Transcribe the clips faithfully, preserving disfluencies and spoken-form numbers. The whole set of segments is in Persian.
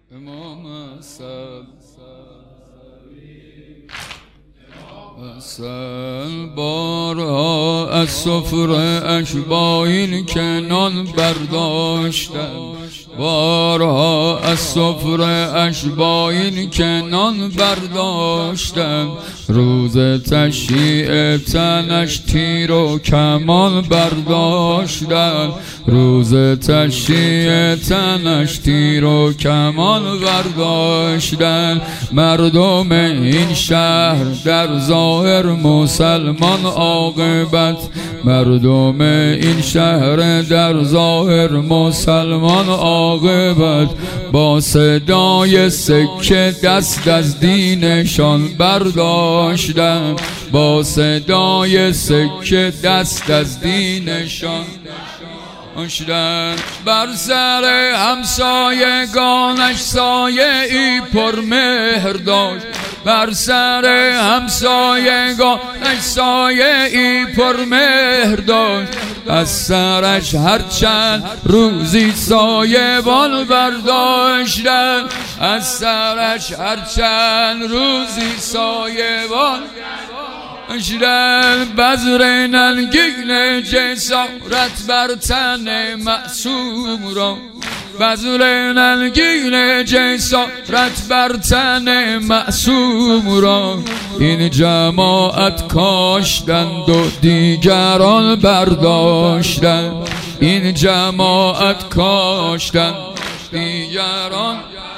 امام سل سل بارها از سفره اش با این که نان برداشتن، بارها از سفره اش با این که نان برداشتن، روز تشییع تنش تیر و کمان برداشتن، روز تشییع تنش تیر و کمان برداشتن. مردم این شهر در ظاهر مسلمان، عاقبت مردم این شهر در ظاهر مسلمان، عاقبت با صدای سکه دست از دینشان برداشتن، با صدای سکه دست از دینشان اشتن. بر سر همسایگانش سایه ای پر مهر داشت، بر سر همسایگانش سایه ای پر مهر داشت، از سرش هرچند روزی سایبان برداشتن، از سرش هرچند روزی سایبان اشتن. بذر ننگین جسارت بر تن معصوم را، بذر ننگین جسارت بر تن معصوم را، این جماعت کاشتند و دیگران برداشتند، این جماعت کاشتند دیگران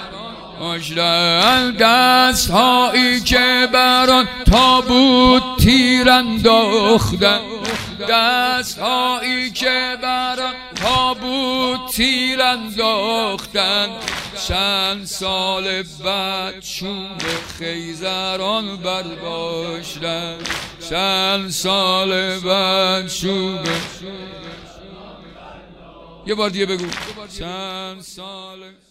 اشتن. دست هایی که بران تابوت تیر انداختن، دست هایی که بران تابوت تیر انداختن، چند سال بعد چوب خیزران برداشتن، چند سال بعد چوب. یه بار دیگه بگو. چند سال